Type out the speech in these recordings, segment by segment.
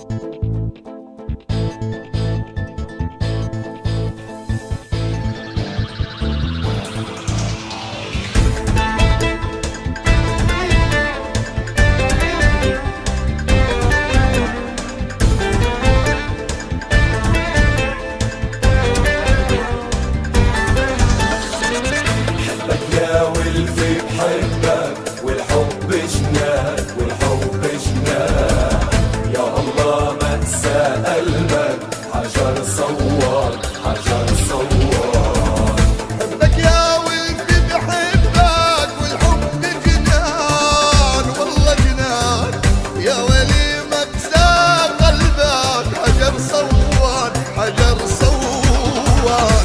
بحبك والحب جنان والحب جنان، يا الله ما انسى قلبك حجر صوار حجر صوار. بحبك يا ولدي بحبك والحب جنان والله جنان، يا ولي ما انسى قلبك حجر صوار حجر صوار.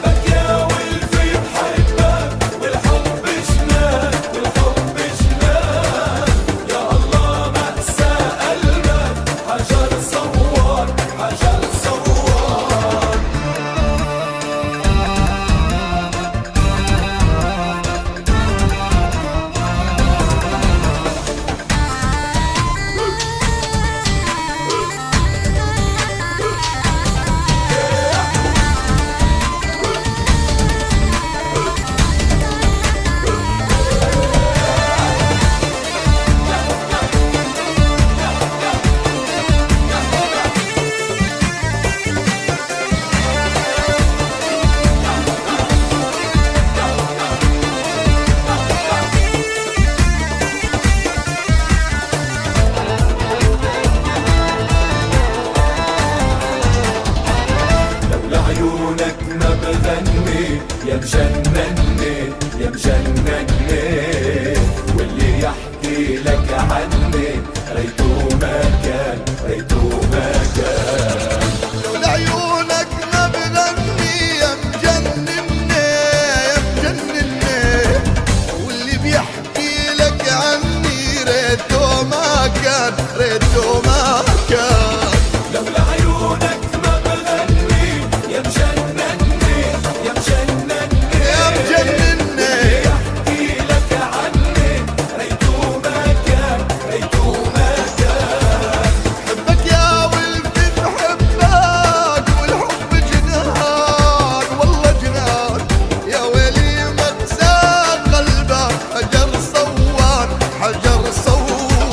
عيونك ما بغني يا مجنني يا مجنني، واللي يحكي لك عني ريته ما كان ريته ما كان. لولا عيونك ما بغني يا مجنني يا مجنني، واللي بيحكي لك عني ريته ما كان ريته ما كان. لولا عيونك ما بغني يا مجنني يا مجنني يا مجنني، يحكي لك عني ريته ما كان ريته ما كان. بحبك يا ولدي بحبك والحب جنان والله جنان، يا ويلي ما انسى قلبك حجر صوار حجر صوار.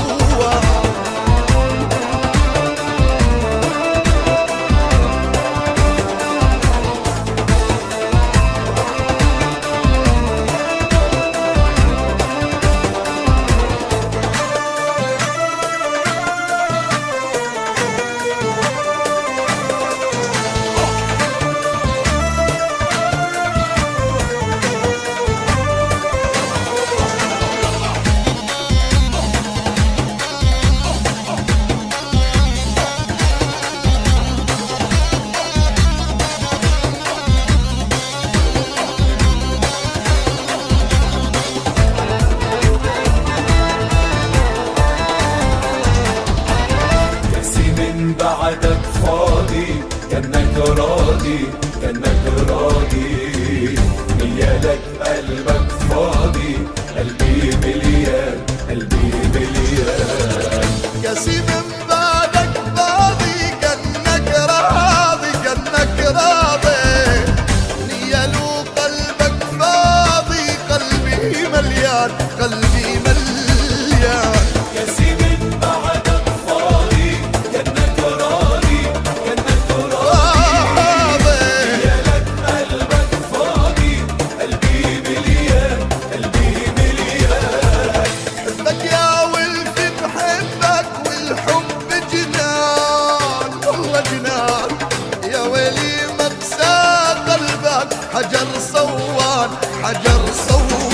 بعدك فاضي كأنك راضي كأنك راضي، نيالك قلبك فاضي قلبي مليان قلبي مليان. كاسي من بعدك فاضي كأنك راضي كأنك راضي، نيالو قلبك فاضي قلبي مليان قلبي مليان. كاسي من بعدك فاضي كأنك راضي كأنك راضي، نيالك قلبك فاضي قلبي مليان قلبي مليان. بحبك يا ولدي بحبك والحب جنان والله جنان، يا ويلي ما انسى قلبك حجر صوان حجر صوان.